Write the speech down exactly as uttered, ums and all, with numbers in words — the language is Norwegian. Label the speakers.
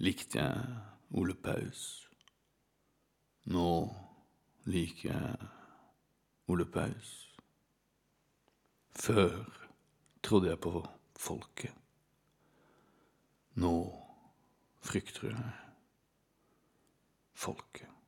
Speaker 1: likte jeg Ole Paus. Nå liker jeg Ole Paus. Før trodde jeg på folket. Nå frykter jeg folket.